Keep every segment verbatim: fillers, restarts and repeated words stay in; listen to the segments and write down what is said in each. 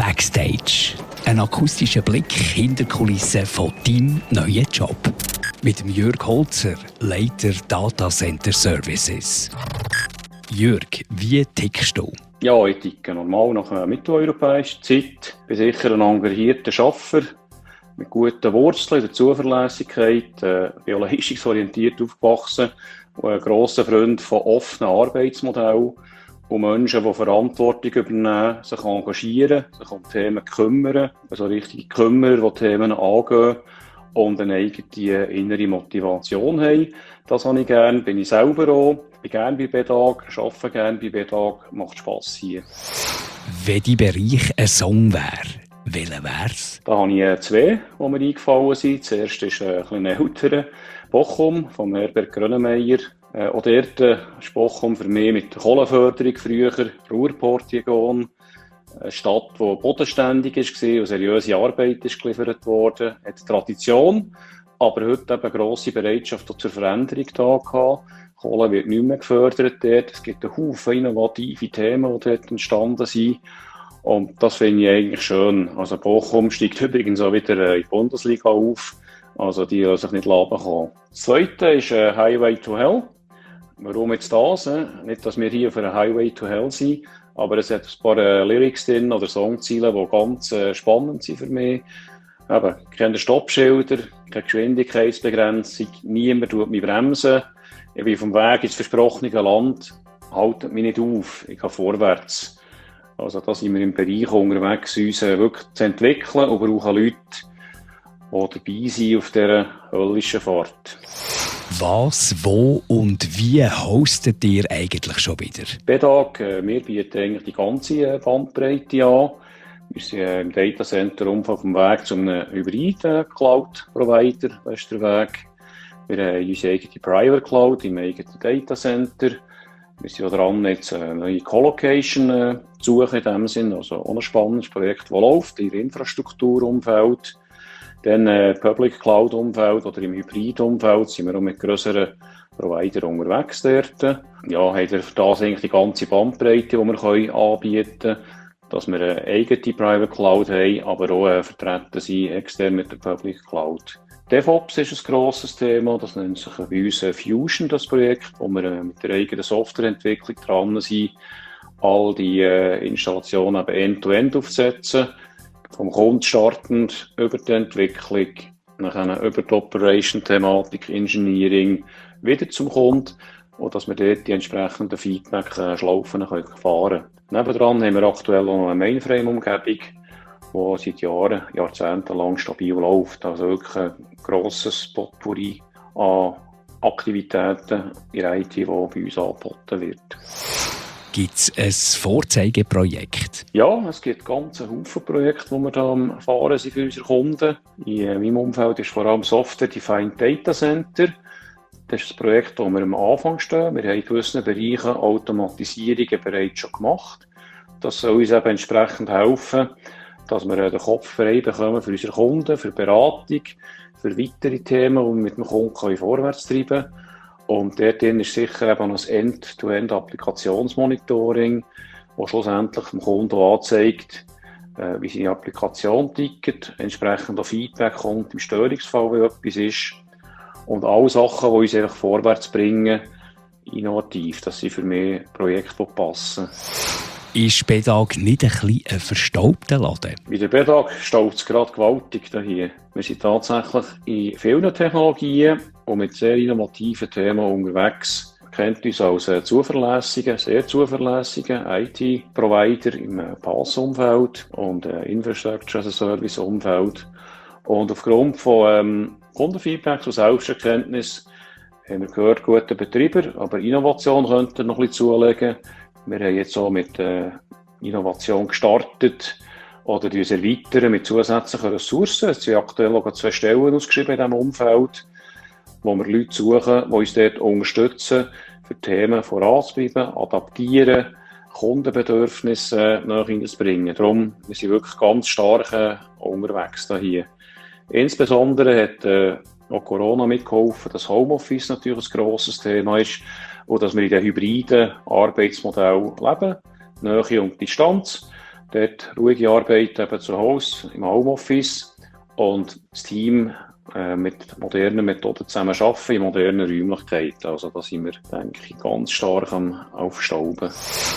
Backstage. Ein akustischer Blick hinter die Kulissen von deinem neuen Job. Mit dem Jürg Holzer, Leiter Data Center Services. Jürg, wie tickst du? Ja, ich ticke normal nach einer mitteleuropäischen Zeit. Ich bin sicher ein engagierter Schaffer mit guten Wurzeln in der Zuverlässigkeit. Äh, bin auch leistungsorientiert aufgewachsen und ein grosser Freund von offenen Arbeitsmodellen, wo Menschen, die Verantwortung übernehmen, sich engagieren, sich um Themen kümmern, also richtige Kümmerer, die Themen angehen und eine eigene innere Motivation haben. Das habe ich gerne, bin ich selber auch. Ich bin gerne bei B E D A G, arbeite gerne bei B E D A G, macht Spass hier. Wenn dein Bereich ein Song wäre, welcher wär's? Da habe ich zwei, die mir eingefallen sind. Das erste ist ein bisschen älterer, Bochum, von Herbert Grönemeyer. Äh, auch dort äh, ist Bochum für mich mit der Kohlenförderung früher, Ruhrportiegon, eine Stadt, die bodenständig war und seriöse Arbeit ist geliefert worden, hat Tradition, aber heute eben grosse Bereitschaft zur Veränderung da gehabt. Kohle wird nicht mehr gefördert dort. Es gibt einen Haufen innovative Themen, die dort entstanden sind. Und das finde ich eigentlich schön. Also Bochum steigt übrigens auch wieder in die Bundesliga auf. Also die lassen sich nicht laben kommen. Das zweite ist äh, Highway to Hell. Warum jetzt das? Äh? Nicht, dass wir hier auf einem Highway to Hell sind, aber es hat ein paar äh, Lyrics drin oder Songziele, die ganz äh, spannend sind für mich. Eben, keine Stoppschilder, keine Geschwindigkeitsbegrenzung, niemand tut mich bremsen. Ich bin vom Weg ins versprochene Land, haltet mich nicht auf, ich gehe vorwärts. Also da sind wir im Bereich unterwegs, uns äh, wirklich zu entwickeln und brauchen Leute, die dabei sind auf dieser höllischen Fahrt. Was, wo und wie hostet ihr eigentlich schon wieder? B E D A G, äh, wir bieten eigentlich die ganze Bandbreite an. Wir sind äh, im Datacenter-Umfeld auf dem Weg zu einem Hybrid-Cloud-Provider, das ist der Weg. Wir haben unsere eigene Private Cloud im eigenen Datacenter. Wir sind auch dran, jetzt eine neue Colocation äh, zu suchen in dem Sinn. Also auch ein spannendes Projekt, das läuft in der Infrastrukturumfeld. Dann äh, Public Cloud Umfeld oder im Hybrid-Umfeld sind wir auch mit grösseren Providern unterwegs dort. Ja, haben wir für das eigentlich die ganze Bandbreite, die wir können anbieten können, dass wir eine eigene Private Cloud haben, aber auch äh, vertreten sind extern mit der Public Cloud. DevOps ist ein grosses Thema, das nennt sich bei uns Fusion, das Projekt, wo wir äh, mit der eigenen Softwareentwicklung dran sind, all die äh, Installationen eben End-to-End aufzusetzen. Vom Kunden startend über die Entwicklung, nachher über die Operation-Thematik, Engineering, wieder zum Kunden und dass wir dort die entsprechenden Feedback-Schlaufen fahren können. Nebendran haben wir aktuell auch noch eine Mainframe-Umgebung, die seit Jahren, Jahrzehnten lang stabil läuft. Also wirklich ein grosses Potpourri an Aktivitäten in der I T, die bei uns angeboten wird. Gibt es ein Vorzeigeprojekt? Ja, es gibt ganz einen Haufen Projekte, die wir hier am Fahren sind für unsere Kunden. In meinem Umfeld ist vor allem Software Defined Data Center. Das ist ein Projekt, das wir am Anfang stehen. Wir haben in gewissen Bereichen Automatisierungen bereits schon gemacht. Das soll uns eben entsprechend helfen, dass wir den Kopf frei bekommen für unsere Kunden, für Beratung, für weitere Themen, die wir mit dem Kunden vorwärts treiben können. Und dort ist sicher eben ein End-to-End-Applikationsmonitoring, das schlussendlich dem Kunden anzeigt, wie seine Applikation tickt, entsprechend auch Feedback kommt im Störungsfall, wenn etwas ist. Und alle Sachen, die uns einfach vorwärts bringen, innovativ, das sind für mich Projekte, die passen. Ist B E D A G nicht ein bisschen ein verstaubter Laden? Bei der B E D A G staubt es gerade gewaltig hier. Wir sind tatsächlich in vielen Technologien und mit sehr innovativen Themen unterwegs. Man kennt uns als zuverlässigen, sehr zuverlässigen I T-Provider im P A S-Umfeld und Infrastructure-as-a-Service-Umfeld. Und aufgrund von ähm, Kundenfeedback und Selbsterkenntnis haben wir gehört, gute Betreiber, aber Innovation könnte noch ein bisschen zulegen. Wir haben jetzt auch mit äh, Innovation gestartet oder uns erweitern mit zusätzlichen Ressourcen. Es sind aktuell auch zwei Stellen ausgeschrieben in diesem Umfeld, wo wir Leute suchen, die uns dort unterstützen, für Themen voranzutreiben, adaptieren, Kundenbedürfnisse äh, hineinzubringen. Darum, wir sind wirklich ganz stark äh, unterwegs hier. Insbesondere hat äh, auch Corona mitgeholfen, dass Homeoffice natürlich ein grosses Thema ist und dass wir in den hybriden Arbeitsmodell leben, Nähe und Distanz. dort ruhige Arbeit eben zu Hause, im Homeoffice und das Team äh, mit modernen Methoden zusammen arbeiten, in modernen Räumlichkeiten. Also da sind wir, denke ich, ganz stark am Aufstauben.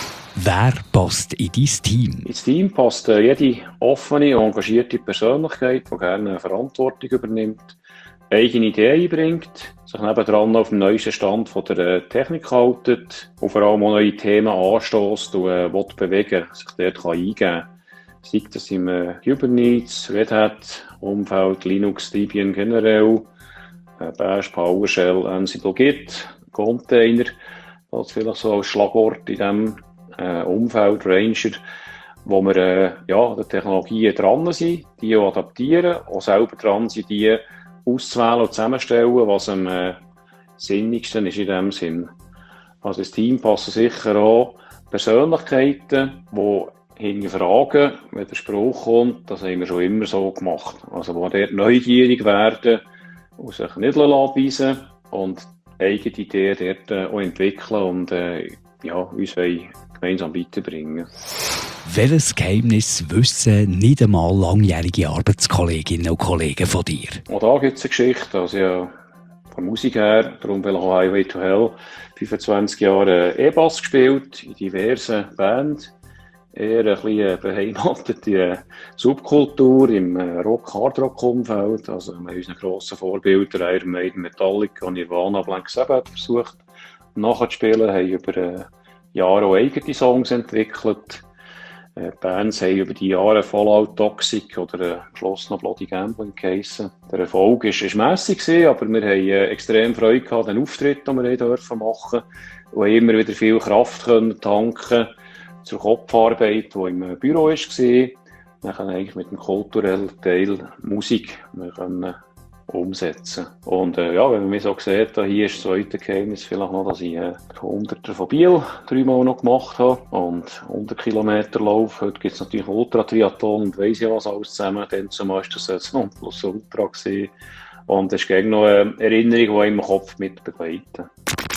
Wer passt in dein Team? Ins Team passt äh, jede offene, engagierte Persönlichkeit, die gerne Verantwortung übernimmt, eigene Ideen einbringt, sich nebendran auf dem neuesten Stand von der Technik haltet und vor allem auch neue Themen anstößt und äh, will bewegen, sich dort kann eingeben kann. Sei das im äh, Kubernetes, Red Hat, Umfeld, Linux, Debian generell, äh, Bash, PowerShell, Ansible, Git, Container, das vielleicht so als Schlagwort in diesem äh, Umfeld, Ranger, wo wir äh, ja, an den Technologien dran sind, die auch adaptieren, auch selber dran sind, die auszuwählen und zusammenstellen, was am äh, sinnigsten ist in diesem Sinn. Also das Team passen sicher auch Persönlichkeiten, die hinterfragen, wenn der Spruch kommt, das haben wir schon immer so gemacht. Also die dort neugierig werden und sich nicht abweisen und eigene Ideen dort äh, auch entwickeln und äh, ja, uns gemeinsam weiterbringen. Welches Geheimnis wissen nicht einmal langjährige Arbeitskolleginnen und Kollegen von dir? Auch da gibt es eine Geschichte. Also ja, von Musik her, darum will ich auch Highway to Hell, fünfundzwanzig Jahre E-Bass gespielt, in diversen Bands. Eher ein bisschen beheimatete Subkultur im Rock-Hardrock-Umfeld. Also wir haben unsere grossen Vorbilder, Iron Maiden, Metallica, Nirvana, Black Sabbath versucht nachzuspielen, haben über Jahre auch eigene Songs entwickelt. Die Bands haben über die Jahre Fallout Toxic oder am Schluss noch Bloody Gambling geheissen. Der Erfolg war mässig, aber wir haben extrem Freude gehabt, den Auftritt, den wir machen durften. Und haben immer wieder viel Kraft können tanken zur Kopfarbeit, die im Büro war. Dann eigentlich mit dem kulturellen Teil Musik wir können umsetzen. Und äh, ja, wenn man mich so sieht, hier ist das zweite Geheimnis vielleicht noch, dass ich äh, Hunderter von Biel dreimal noch gemacht habe und hundert Kilometer Lauf. Heute gibt es natürlich Ultra-Triathlon und weiss ja was alles zusammen. Dann zum Beispiel das jetzt noch plus Ultra gewesen. Und das ist gegen noch eine Erinnerung, die im Kopf mit begleiten.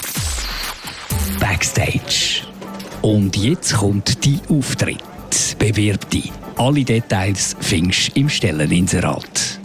Backstage. Und jetzt kommt dein Auftritt. Bewirb dich. Alle Details findest du im Stelleninserat.